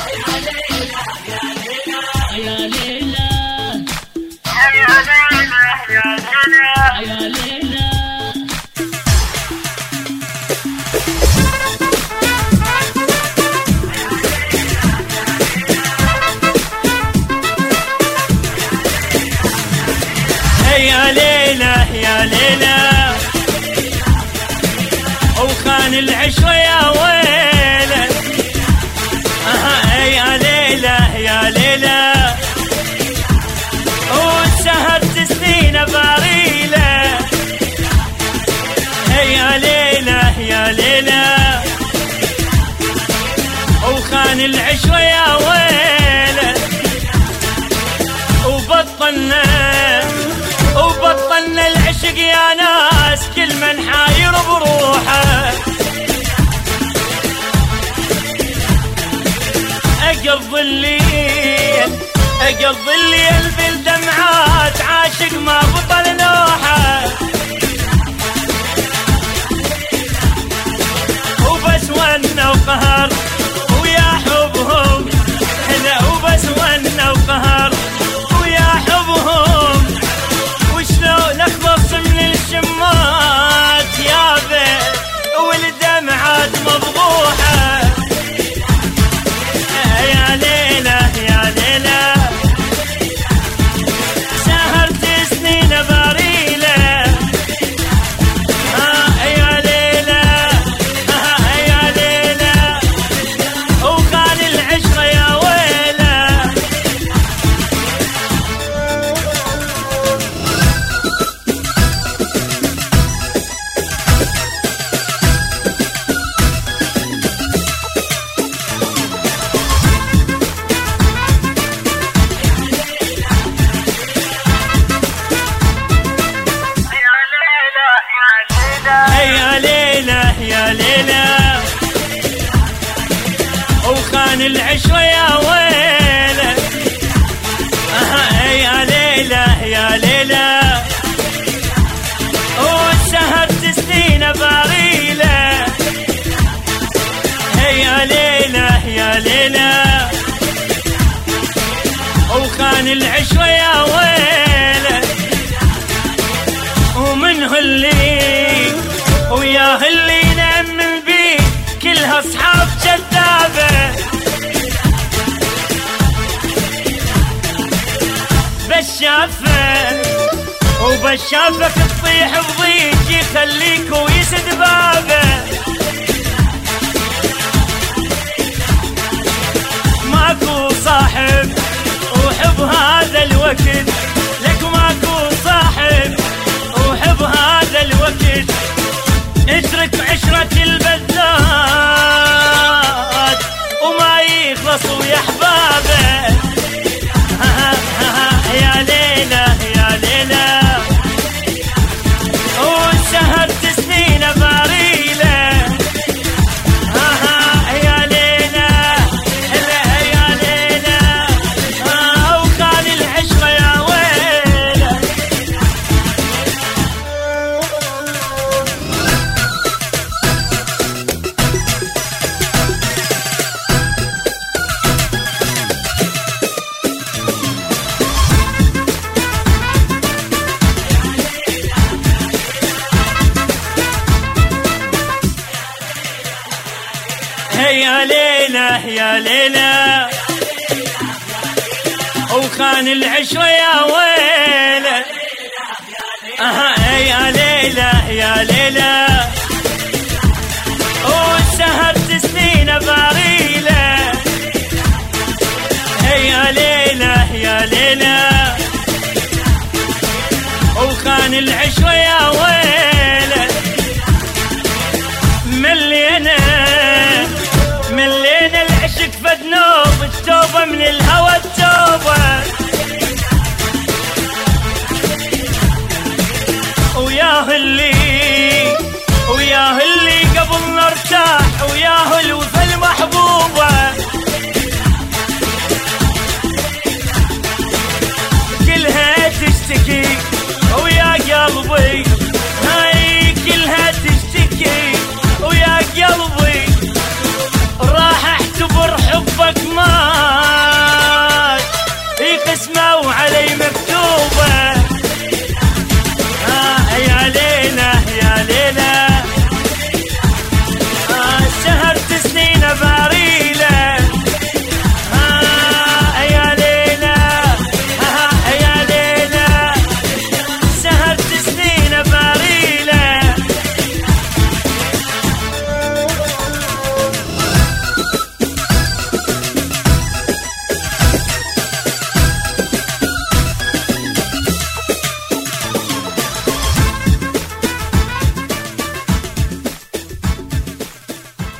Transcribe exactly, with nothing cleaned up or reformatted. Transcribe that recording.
يا ليلى يا ليلى وخان العشرة يا ويلة. آه يا ليلى يا ليلى وسهرت سنين باريلة. يا ليلى يا ليلى وخان العشرة يا ويلة. وبطلنا وبطلنا العشق يا ناس كل من حاير بروحه. اقضي الليل اقضي الليل بالدمعات عاشق ما بطل نوحه. وبس ونه وقهر ويا حبهم هلا. وبس ونه وقهر ويا حبهم وشلون اخلص من الشمات يا بيت والدمعات مفضوحه. يا ليلى يا ليلى سهرت سنين باريلة. آه يا ليلى آه يا ليلى وخان العشرة يا ويلة. يا ليلى يا ليلى وخان العشرة يا ويلة. آه يا ليلى يا ليلى وسهرت سنين باريلة. يا ليلى يا ليلى وخان العشرة يا ويلة. ومنه اللي وياه اللي نأمن بيه كلها أصحاب جذابة. بشافة وبشافك تطيح بضيق يخليك ويسد بابه. ماكو صاحب وحب هذا الوقت لك. ماكو صاحب وحب هذا الوقت. اترك عشرة البذات وما يخلص ويا احبابه. يا ليلى يا ليلى وسهرت سنين باريلة. يا ليلى يا ليلى وخان العشرة يا ويلة. يا ليلى يا ليلى وخان العشرة يا ويلة. آه يا ليلى يا ليلى وسهرت سنين باريلة. يا ليلى يا ليلى وخان العشرة يا ويلة.